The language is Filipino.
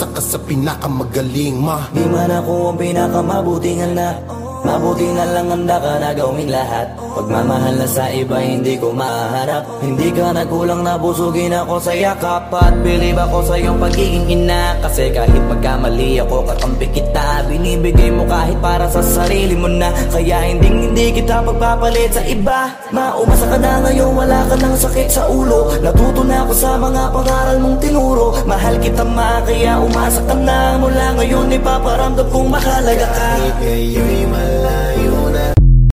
isa ka sa pinakamagaling Di man ako ang pinakamabuting anak, mabuti na lang handa ka na gawin lahat. Pagmamahal na sa iba hindi ko maharap. Hindi ka nagkulang na busugin ako sa yakap. At believe ako sa iyong pagiging ina. Kasi kahit pagkamali ako kakampi kita, binibigay mo kahit para sa sarili mo na. Kaya hindi kita pagpapalit sa iba. Maumasa ka na ngayon, wala ka ng sakit sa ulo. Natuto na ako sa mga pangaral mong tinuro. Mahal kita ma, kaya umasa ka na. Mula ngayon ipaparamdam kong mahalaga ka. Kahit ngayon'y malayo